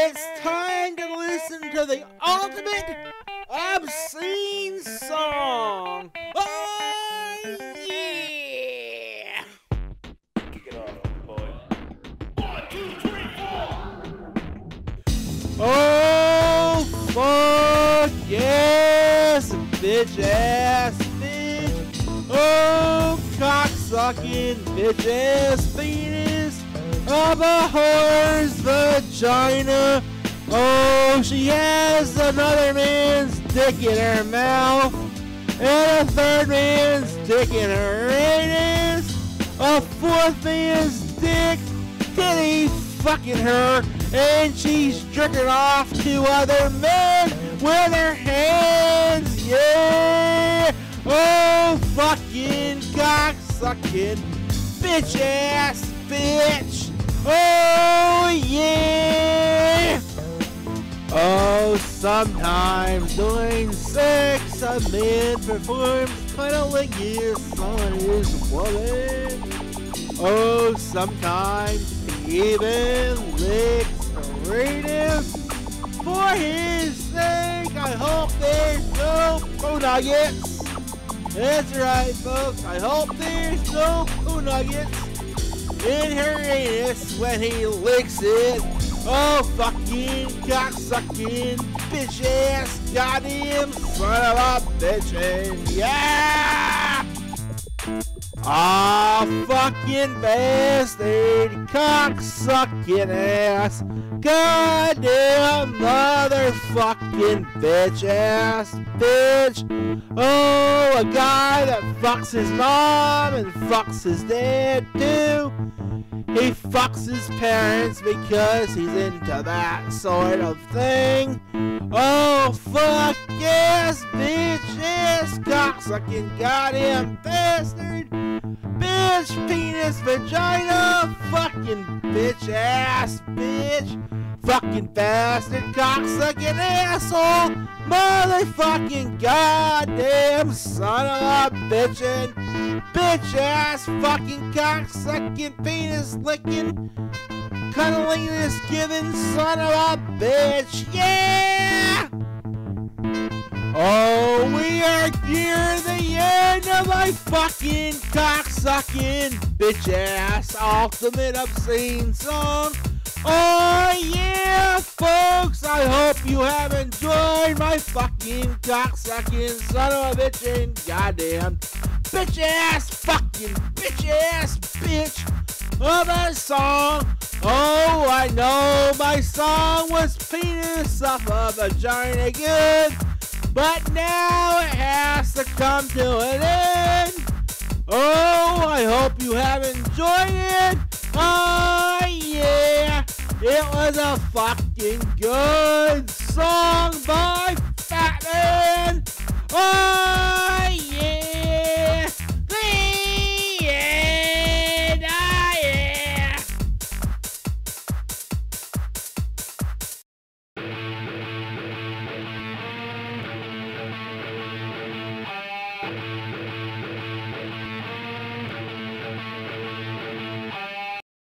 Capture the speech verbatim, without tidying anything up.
It's time to listen to the ultimate obscene song. Oh, yeah! Kick it off, boy. One, two, three, four. Oh, fuck yes, bitch ass bitch. Oh, cocksucking bitch ass penis of a whore's vagina. Oh, she has another man's dick in her mouth and a third man's dick in her anus. A fourth man's dick titty fucking her, and she's jerking off to other men with her hands. Yeah! Oh, fucking cocksucking bitch ass bitch. Oh, yeah! Oh, sometimes during sex, a man performs cunnilingus on his woman. Oh, sometimes he even licks her anus. For his sake, I hope there's no poo nuggets. That's right, folks. I hope there's no poo nuggets in her anus when he licks it. Oh, fucking cocksucking bitch ass goddamn son of a bitch. Yeah! Ah, oh, fucking bastard, cocksucking ass, goddamn motherfucking bitch ass bitch. Oh, a guy that fucks his mom and fucks his dad too. He fucks his parents because he's into that sort of thing. Oh, fuck yes, bitch ass, cocksucking goddamn bastard. Bitch, penis, vagina, fucking bitch ass, bitch. Fucking bastard, cocksucking asshole, motherfucking goddamn son of a bitchin', bitch ass, fucking cocksucking, penis licking, cunnilingus giving son of a bitch, yeah! Oh, we are near the end of my fucking cocksucking, bitch ass, ultimate obscene song. Oh yeah, folks, I hope you have enjoyed my fucking cocksucking son of a bitch and goddamn bitch ass fucking bitch ass bitch of a song. Oh, I know my song was penis off a vagina good, but now it has to come to an end. Oh, I hope you have enjoyed it. Oh yeah, it was a fucking good